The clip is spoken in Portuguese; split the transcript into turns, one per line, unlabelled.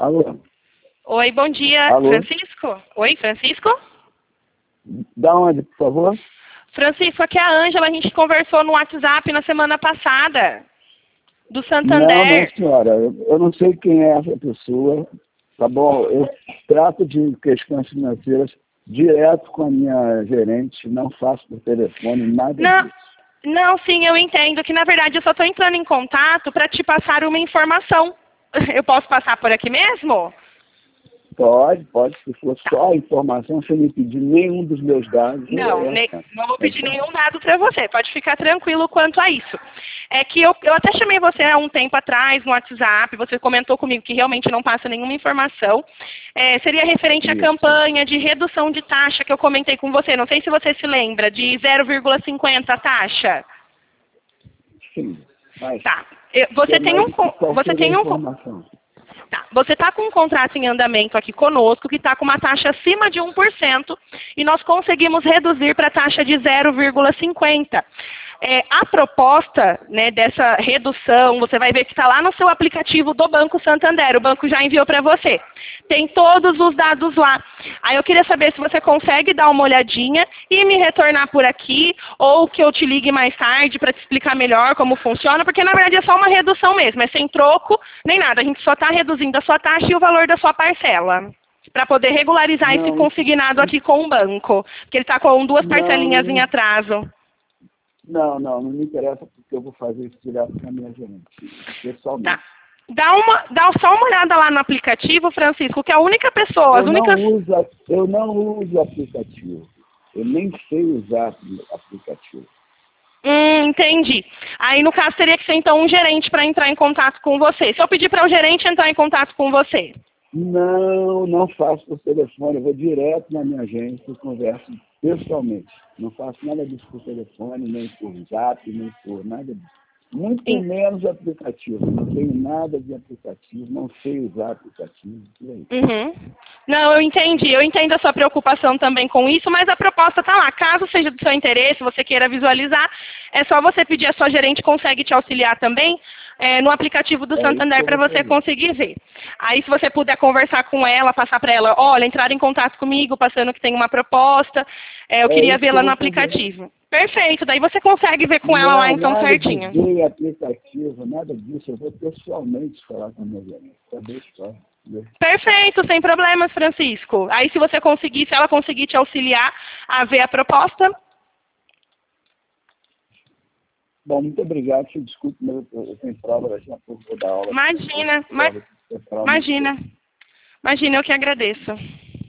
Alô?
Oi, bom dia,
Alô?
Francisco? Oi, Francisco?
Da onde, por favor?
Francisco, aqui é a Ângela, a gente conversou no WhatsApp na semana passada, do
Não,
Santander.
senhora. Eu não sei quem é essa pessoa, tá bom? Eu trato de questões financeiras direto com a minha gerente, não faço por telefone, nada
Não,
disso.
não, sim, eu entendo que na verdade eu só estou entrando em contato para te passar uma informação. Eu posso passar por aqui mesmo?
Pode, se for só a informação, sem me pedir nenhum dos meus dados.
Não, não vou pedir nenhum dado para você, pode ficar tranquilo quanto a isso. É que eu até chamei você há um tempo atrás no WhatsApp, você comentou comigo que realmente não passa nenhuma informação. Seria referente à
Isso.
campanha de redução de taxa que eu comentei com você, não sei se você se lembra, de 0,50 a taxa.
Sim, mas
Tá. Você tem um... Você tem um...
informação?
Tá. Você está com um contrato em andamento aqui conosco que está com uma taxa acima de 1% e nós conseguimos reduzir para a taxa de 0,50%. A proposta, né, dessa redução, você vai ver que está lá no seu aplicativo do Banco Santander. O banco já enviou para você. Tem todos os dados lá. Aí eu queria saber se você consegue dar uma olhadinha e me retornar por aqui, ou que eu te ligue mais tarde para te explicar melhor como funciona, porque na verdade é só uma redução mesmo, é sem troco nem nada. A gente só está reduzindo a sua taxa e o valor da sua parcela, para poder regularizar esse consignado aqui com o banco, porque ele está com duas parcelinhas em atraso.
Não me interessa, porque eu vou fazer isso direto com a minha gerente, pessoalmente.
Tá. Dá só uma olhada lá no aplicativo, Francisco, que a única pessoa,
Eu não uso aplicativo. Eu nem sei usar aplicativo.
Entendi. Aí, no caso, teria que ser, então, um gerente para entrar em contato com você. Se eu pedir para o gerente entrar em contato com você?
Não faço por telefone. Eu vou direto na minha agência e converso pessoalmente. Não faço nada disso por telefone, nem por zap, nem por nada disso. Muito menos aplicativo. Não tenho nada de aplicativo, não sei usar aplicativo.
Uhum. Não, eu entendo a sua preocupação também com isso, mas a proposta está lá. Caso seja do seu interesse, você queira visualizar, é só você pedir, a sua gerente consegue te auxiliar também no aplicativo do Santander para você conseguir ver. Aí, se você puder conversar com ela, passar para ela, olha, entrar em contato comigo, passando que tem uma proposta, eu queria vê-la no aplicativo. Perfeito, daí você consegue ver com ela lá, então, certinho.
Nada de aplicativo, nada disso. Eu vou pessoalmente falar com a minha gerente. Saber a história.
Perfeito, sem problemas, Francisco. Aí, se ela conseguir te auxiliar a ver a proposta.
Bom, muito obrigado. Desculpe, mas eu tenho prova, daqui a pouco vou dar aula.
Imagina, eu que agradeço.